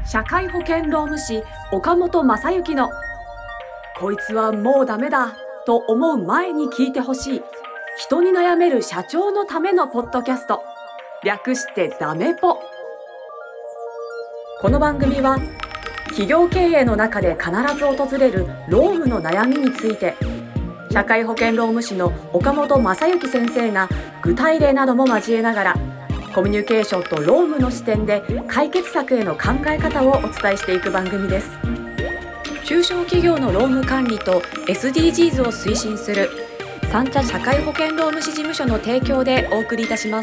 社会保険労務士岡本正幸のこいつはもうダメだと思う前に聞いてほしい人に悩める社長のためのポッドキャスト、略してダメポ。この番組は企業経営の中で必ず訪れる労務の悩みについて、社会保険労務士の岡本正幸先生が具体例なども交えながらコミュニケーションと労務の視点で解決策への考え方をお伝えしていく番組です。中小企業の労務管理と SDGs を推進する三茶社会保険労務士事務所の提供でお送りいたします。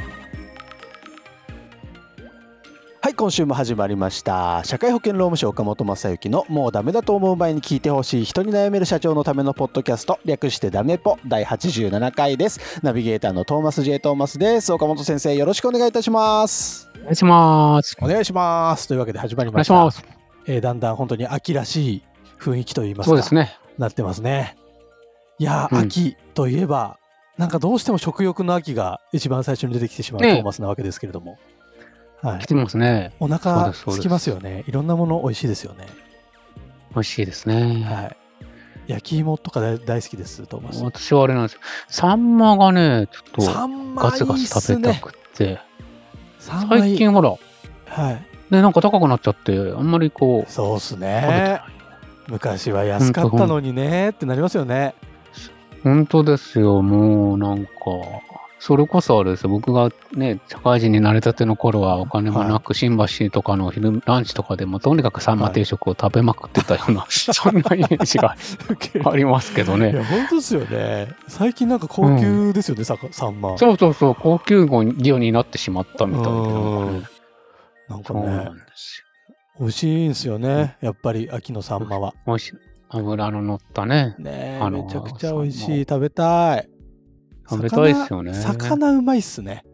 はい、今週も始まりました社会保険労務士岡本正幸のもうダメだと思う前に聞いてほしい人に悩める社長のためのポッドキャスト、略してダメポ第87回です。ナビゲーターのトーマス J トーマスです。岡本先生、よろしくお願いいたします。 お願いします。 お願いします。というわけで始まりました。お願いします。だんだん本当に秋らしい雰囲気といいますか、そうですね、なってますね。いや、秋といえばなんかどうしても食欲の秋が一番最初に出てきてしまうトーマスなわけですけれども、はい、来てますね。お腹空きますよね。いろんなもの美味しいですよね。 美味しいですね。 はい。焼き芋とか大好きです。トーマス。 私はあれなんですよ。サンマがね、ちょっとガツガツ食べたくて、最近ほら、はい。でなんか高くなっちゃってあんまりこう。 そうっすね。昔は安かったのにねってなりますよね。 本当ですよ。もうなんか。それこそあれですよ、僕がね、社会人になれたての頃はお金もなく、新橋とかの昼ランチとかでもとにかくサンマ定食を食べまくってたような、そんなイメージがありますけどね。 いや、本当ですよね。最近なんか高級ですよね、サンマ。 そうそうそう、高級魚になってしまったみたいな。 なんかね、美味しいんですよね、やっぱり秋のサンマは。 美味しい。脂の乗ったね。 めちゃくちゃ美味しい。食べたい。 食べたいですよね。 魚うまいっすね。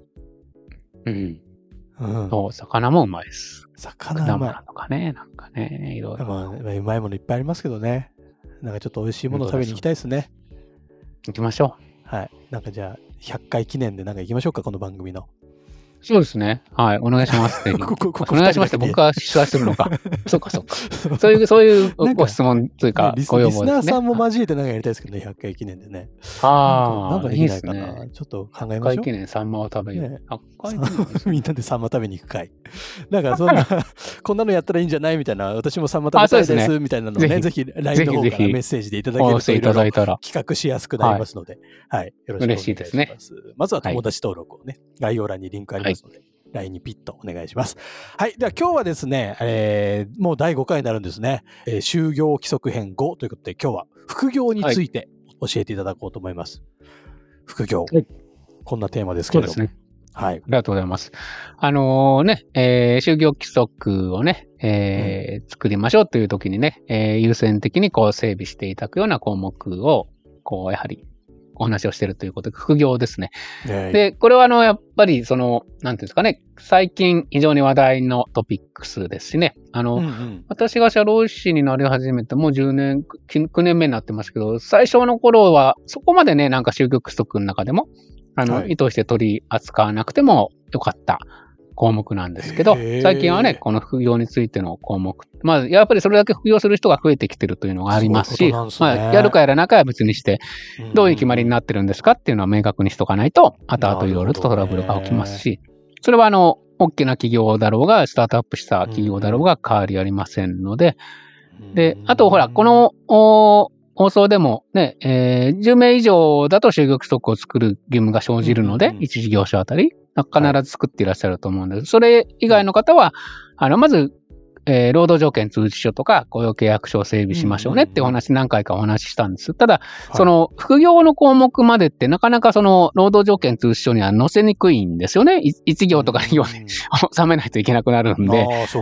そう、魚もうまいです。 魚うまい。 とかね、なんかね、いろいろ。 うまいものいっぱいありますけどね。なんかちょっと美味しいものを食べに行きたいですね。 行きましょう。はい。なんかじゃあ、100回記念でなんか行きましょうか、この番組の。 そうですね。はい。お願いします。お願いしますって僕が主催するのか。そうか。そういうご質問というか、ご要望ですね。 リスナーさんも交えてなんかやりたいですけどね、100回記念でね。なんかできないかな。ちょっと考えましょう。100回記念サンマを食べる。 みんなでサンマ食べに行く会。なんかそんな、こんなのやったらいいんじゃないみたいな、私もサンマ食べたいですみたいなのをね、ぜひ LINE の方からメッセージでいただけるといろいろ企画しやすくなりますので、はい。よろしくお願いします。まずは友達登録をね、概要欄にリンクありますので。LINE にピッとお願いします。はい。では今日はですね、もう第5回になるんですね。就業規則編5ということで、今日は副業について教えていただこうと思います。副業。こんなテーマですけれども。そうですね。はい。 ありがとうございます。就業規則をね、作りましょうという時にね、優先的にこう整備していただくような項目を、こう、やはり、お話をしているということで、副業ですね。で、これはやっぱりなんていうんですかね、最近非常に話題のトピックスですしね。私が社労士になり始めてもう10年、9年目になってますけど、最初の頃はそこまでね、なんか就業規則の中でも、意図して取り扱わなくてもよかった項目なんですけど、最近はね、この副業についての項目、やっぱりそれだけ副業する人が増えてきてるというのがありますし、やるかやらないかは別にして、どういう決まりになってるんですかっていうのは明確にしとかないと、後々いろいろとトラブルが起きますし、それは大きな企業だろうが、スタートアップした企業だろうが変わりありませんので、で、あとほら、この放送でもね、10名以上だと就業規則を作る義務が生じるので、1事業所あたり、必ず作っていらっしゃると思うんです。それ以外の方は、まず、労働条件通知書とか雇用契約書を整備しましょうねってお話何回かお話ししたんです。ただ、副業の項目までってなかなか労働条件通知書には載せにくいんですよね。1行とか2行で収めないといけなくなるんで。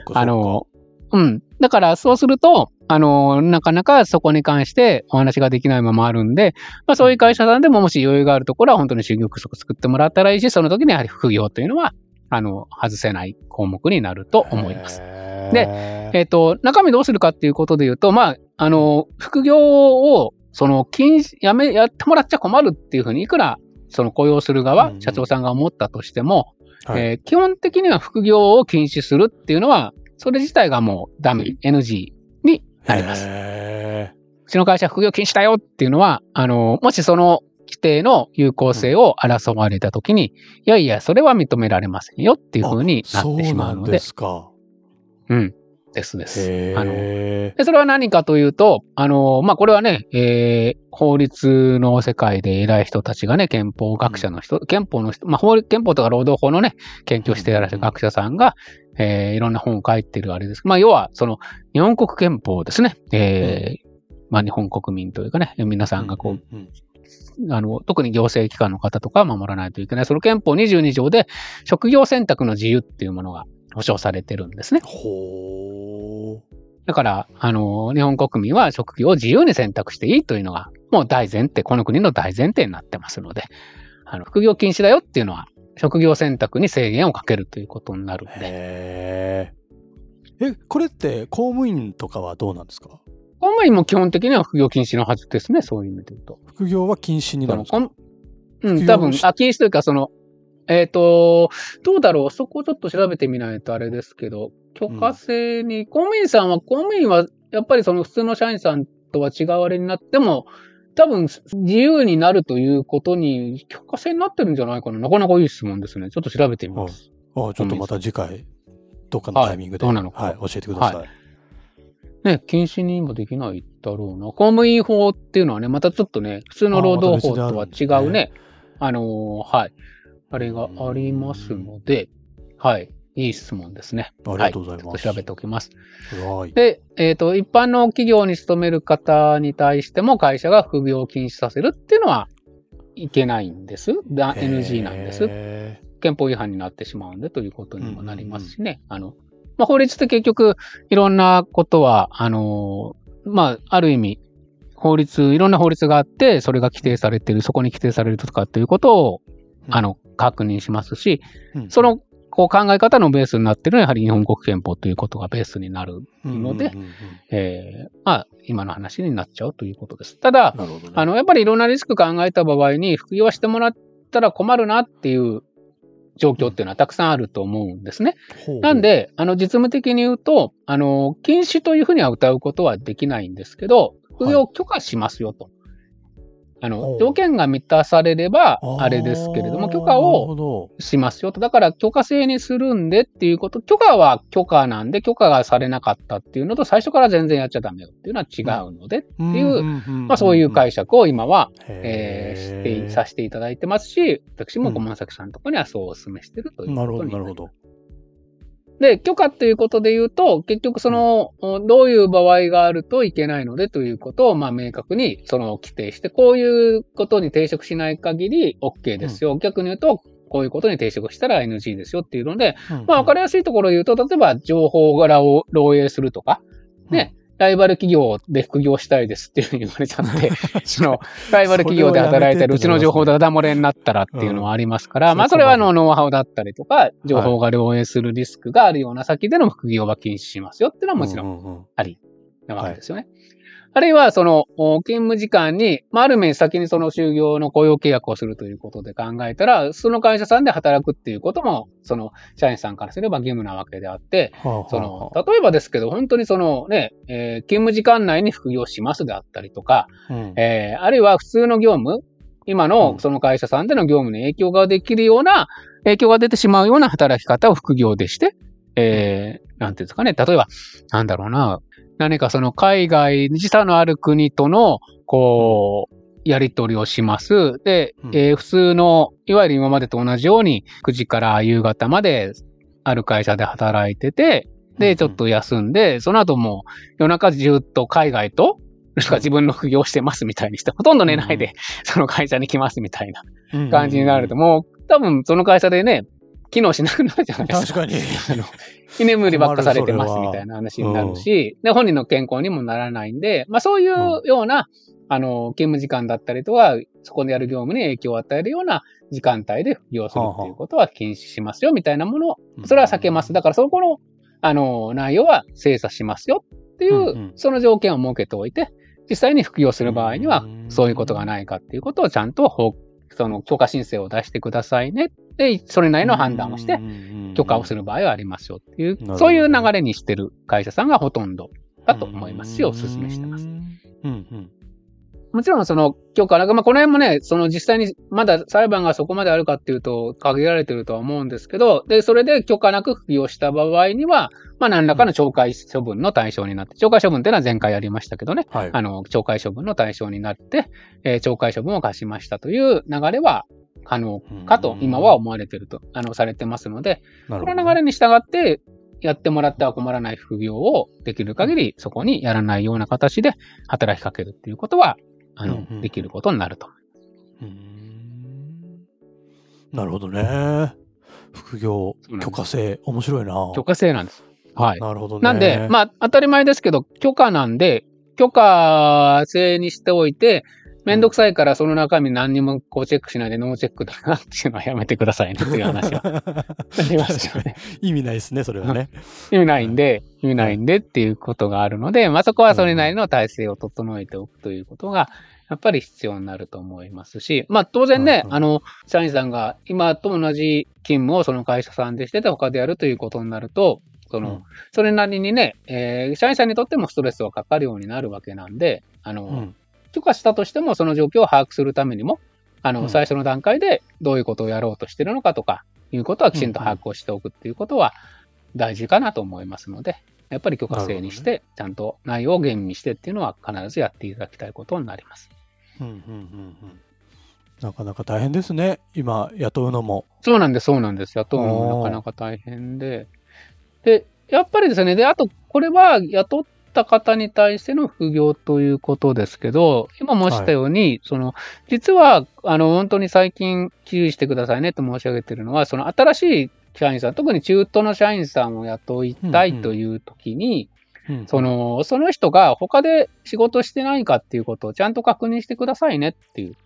だからそうすると、なかなかそこに関してお話ができないままあるんで、そういう会社さんでももし余裕があるところは本当に就業規則作ってもらったらいいし、その時にやはり副業というのは、外せない項目になると思います。で、中身どうするかっていうことで言うと、副業を、やってもらっちゃ困るっていうふうに、いくら、雇用する側、社長さんが思ったとしても、基本的には副業を禁止するっていうのは、 それ自体がもうダメ、NG になります。うちの会社副業禁止だよっていうのは、もしその規定の有効性を争われたときに、いやいや、それは認められませんよっていうふうになってしまうので。そうなんですか。うん。です。で、それは何かというと、これはね、法律の世界で偉い人たちがね、憲法学者の人、憲法の人、憲法とか労働法のね、研究していらっしゃる学者さんが、いろんな本を書いてるあれです。要は、その、日本国憲法ですね。日本国民というかね、皆さんがこう、特に行政機関の方とか守らないといけない。その憲法22条で、職業選択の自由っていうものが保障されてるんですね。だから、日本国民は職業を自由に選択していいというのが、もう大前提、この国の大前提になってますので、副業禁止だよっていうのは、職業選択に制限をかけるということになるんで。 これって公務員とかはどうなんですか？ 公務員も基本的には副業禁止のはずですね、そういう意味で言うと。 副業は禁止になるんですか？ 多分、禁止というか、どうだろう、そこをちょっと調べてみないとあれですけど、許可制に、公務員は、やっぱりその普通の社員さんとは違うあれになっても、多分、自由になるということに許可制になってるんじゃないかな。なかなかいい質問ですね。ちょっと調べてみます。 ちょっとまた次回、どっかのタイミングで、 どうなのか。 教えてください。 ね、禁止にもできないだろうな。公務員法っていうのはね、またちょっとね、普通の労働法とは違うね、あれがありますので、いい質問ですね。 ありがとうございます。 ちょっと調べておきます。 はい。 で、一般の企業に勤める方に対しても会社が副業を禁止させるっていうのはいけないんです。NG なんです。憲法違反になってしまうんでということにもなりますしね。法律って結局いろんなことは、ある意味、いろんな法律があって、それが規定されている、そこに規定されるとかっていうことを、確認しますし、その考え方のベースになっているのはやはり日本国憲法ということがベースになるので、今の話になっちゃうということです。ただ、やっぱりいろんなリスク考えた場合に、副業はしてもらったら困るなっていう状況っていうのはたくさんあると思うんですね。なんで、実務的に言うと、禁止というふうには謳うことはできないんですけど、副業を許可しますよと。条件が満たされれば、あれですけれども、許可をしますよと。だから、許可制にするんでっていうこと、許可は許可なんで、許可がされなかったっていうのと、最初から全然やっちゃダメよっていうのは違うのでっていう、そういう解釈を今は、させていただいてますし、私も駒崎さんのところにはそうお勧めしてるということになります。で、許可ということで言うと、結局どういう場合があるといけないのでということを、明確に規定して、こういうことに抵触しない限り OK ですよ。逆に言うと、こういうことに抵触したら NG ですよっていうので、わかりやすいところを言うと、例えば情報柄を漏洩するとか、ね、ライバル企業で副業したいですっていうふうに言われちゃって、ライバル企業で働いてるうちの情報ダダ漏れになったらっていうのはありますから、それはノウハウだったりとか、情報が漏洩するリスクがあるような先での副業は禁止しますよっていうのはもちろんありなわけですよね。あるいは、勤務時間に、ある面先に就業の雇用契約をするということで考えたら、その会社さんで働くっていうことも、社員さんからすれば義務なわけであって、例えばですけど、本当に勤務時間内に副業しますであったりとか、あるいは普通の業務、今のその会社さんでの業務に影響が出てしまうような働き方を副業でして、なんていうんですかね、例えば、何か海外、時差のある国との、やり取りをします。で、普通の、いわゆる今までと同じように、9時から夕方まで、ある会社で働いてて、で、ちょっと休んで、その後も夜中中と海外と、自分の副業してますみたいにして、ほとんど寝ないで、その会社に来ますみたいな感じになると、もう、多分その会社でね、機能しなくなるじゃないですか。 確かに。 居眠りばっかされてますみたいな話になるし、で、本人の健康にもならないんで、そういうような、勤務時間だったりとか、そこでやる業務に影響を与えるような時間帯で副業するっていうことは禁止しますよみたいなものを、それは避けます。だからそこの、内容は精査しますよっていう、その条件を設けておいて、実際に副業する場合には、そういうことがないかっていうことをちゃんと、許可申請を出してくださいねっで、それなりの判断をして、許可をする場合はありますよっていう、そういう流れにしてる会社さんがほとんどだと思いますし、お勧めしてます。もちろんその許可なく、この辺もね、その実際にまだ裁判がそこまであるかっていうと限られてるとは思うんですけど、で、それで許可なく副業した場合には、何らかの懲戒処分の対象になって、懲戒処分っていうのは前回やりましたけどね、懲戒処分の対象になって、懲戒処分を課しましたという流れは可能かと今は思われてると、されてますので、この流れに従って、やってもらっては困らない副業をできる限りそこにやらないような形で働きかけるっていうことは、できることになると。 なるほどね。副業、許可制、面白いな。 許可制なんです。はい。 なるほどね。 なんで、当たり前ですけど、許可なんで、許可制にしておいて、めんどくさいからその中身何にもこうチェックしないでノーチェックだなっていうのはやめてくださいねっていう話はありますよね。 意味ないですね、それはね。 意味ないんでっていうことがあるので、そこはそれなりの体制を整えておくということが、やっぱり必要になると思いますし、当然ね、社員さんが今と同じ勤務をその会社さんでしてて他でやるということになると、それなりにね、社員さんにとってもストレスはかかるようになるわけなんで、許可したとしてもその状況を把握するためにも、最初の段階でどういうことをやろうとしているのかとかいうことはきちんと把握をしておくっていうことは大事かなと思いますので、やっぱり許可制にして、ちゃんと内容を厳密してっていうのは必ずやっていただきたいことになります。 なかなか大変ですね、今雇うのも。 そうなんです。雇うのもなかなか大変で。で、やっぱりですね、あとこれは雇った方に対しての副業ということですけど、今申したように、実は、本当に最近注意してくださいねと申し上げているのは、その新しい社員さん、特に中途の社員さんを雇いたいという時に、その人が他で仕事してないかっていうことをちゃんと確認してくださいねっていう。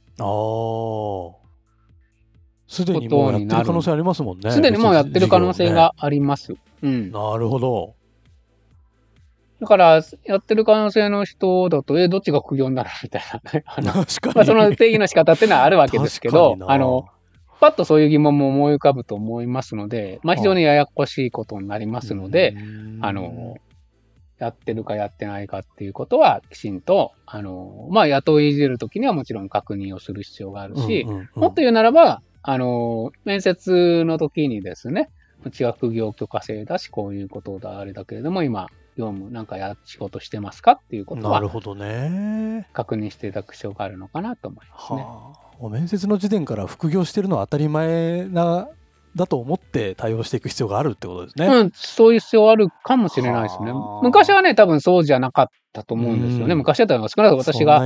すでにもうやってる可能性ありますもんね。 すでにもうやってる可能性があります。 なるほど。 だから、やってる可能性の人だと、どっちが副業になるみたいな。 確かに。 その定義の仕方っていうのはあるわけですけど、パッとそういう疑問も思い浮かぶと思いますので、非常にややこしいことになりますので、やってるかやってないかっていうことは、きちんと、雇い入れるときにはもちろん確認をする必要があるし、もっと言うならば、面接の時にですね、うちは副業許可制だし、こういうことだ、あれだけれども、今、業務なんか仕事してますかっていうことは、 なるほどね。 確認していただく必要があるのかなと思いますね。 面接の時点から副業してるのは当たり前だと思って対応していく必要があるってことですね。 そういう必要あるかもしれないですね。昔はね、多分そうじゃなかったと思うんですよね。昔だったら少なくとも私が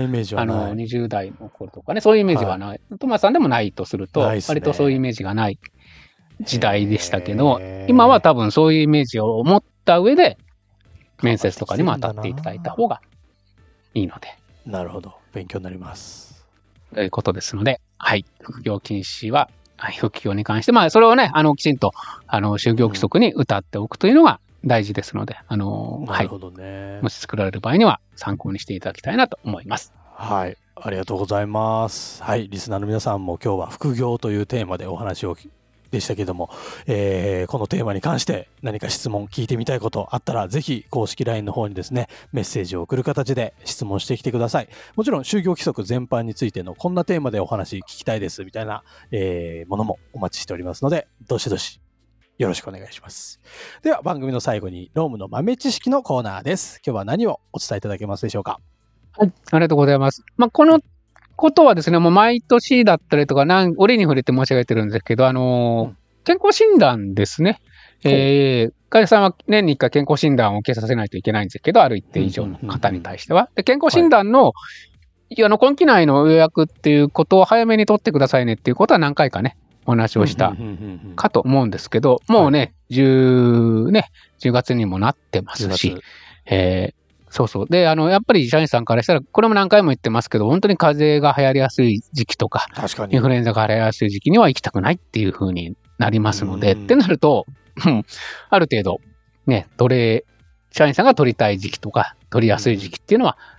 20代の頃とかね、そういうイメージはない。トマさんでもないとすると、割とそういうイメージがない時代でしたけど、今は多分そういうイメージを持った上で、面接とかにも当たっていただいた方がいいので。 なるほど。勉強になります。 ということですので、副業禁止は、副業に関して、それをね、きちんと、就業規則に謳っておくというのが大事ですので、 なるほどね。 もし作られる場合には参考にしていただきたいなと思います。 はい。ありがとうございます。リスナーの皆さんも今日は副業というテーマでお話をでしたけども、このテーマに関して何か質問聞いてみたいことあったら、ぜひ公式 LINE の方にですね、メッセージを送る形で質問してきてください。もちろん就業規則全般についてのこんなテーマでお話聞きたいですみたいな、ものもお待ちしておりますので、どしどしよろしくお願いします。では番組の最後にロームの豆知識のコーナーです。今日は何をお伝えいただけますでしょうか。 はい、ありがとうございます。このことはですね、もう毎年だったりとか、折に触れて申し上げてるんですけど、健康診断ですね。会社さんは年に1回健康診断を受けさせないといけないんですけど、ある一定以上の方に対しては。で、健康診断の、今期内の予約っていうことを早めに取ってくださいねっていうことは何回かね、お話をしたかと思うんですけど、もうね、10月にもなってますし、そうそう。で、やっぱり社員さんからしたら、これも何回も言ってますけど、本当に風邪が流行りやすい時期とか、インフルエンザが流行りやすい時期には行きたくないっていう風になりますので、ってなると、ある程度、ね、社員さんが取りたい時期とか、取りやすい時期っていうのは、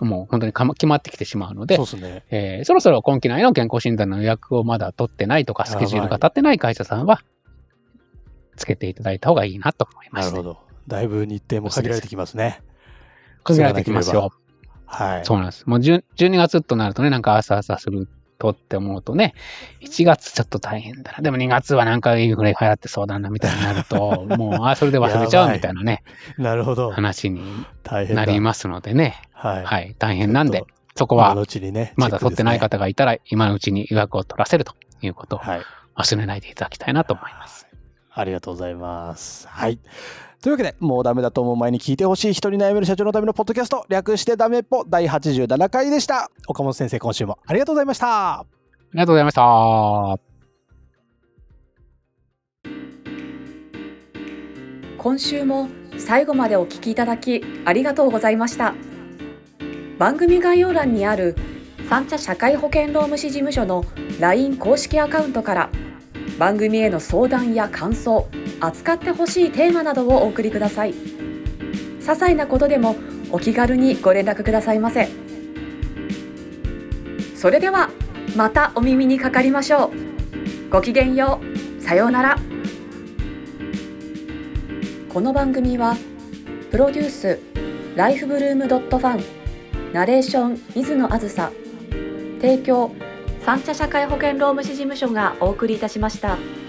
もう本当に決まってきてしまうので、 そうですね。 そろそろ今期内の健康診断の予約をまだ取ってないとか、スケジュールが立ってない会社さんは、つけていただいた方がいいなと思います、 なるほど。だいぶ日程も限られてきますね。 限られてきますよ。 はい。 そうなんです。もう12月となるとね、なんか朝するとって思うとね、1月ちょっと大変だな。でも2月はなんかインフレ流行ってそうだなみたいになると、もう、それで忘れちゃうみたいなね。 なるほど。 話になりますのでね。はい。大変なんで、そこは、まだ取ってない方がいたら、今のうちに予約を取らせるということを忘れないでいただきたいなと思います。 ありがとうございます。はい。というわけで、もうダメだと思う前に聞いてほしい人に悩める社長のためのポッドキャスト、略してダメっぽ第87回でした。岡本先生、今週もありがとうございました。 ありがとうございました。 今週も最後までお聞きいただきありがとうございました。番組概要欄にある三茶社会保険労務士事務所の LINE 公式アカウントから番組への相談や感想、扱ってほしいテーマなどをお送りください。些細なことでもお気軽にご連絡くださいませ。それではまたお耳にかかりましょう。ごきげんよう。さようなら。この番組はプロデュースライフブルームドットファン、ナレーション水野あずさ、提供三茶社会保険労務士事務所がお送りいたしました。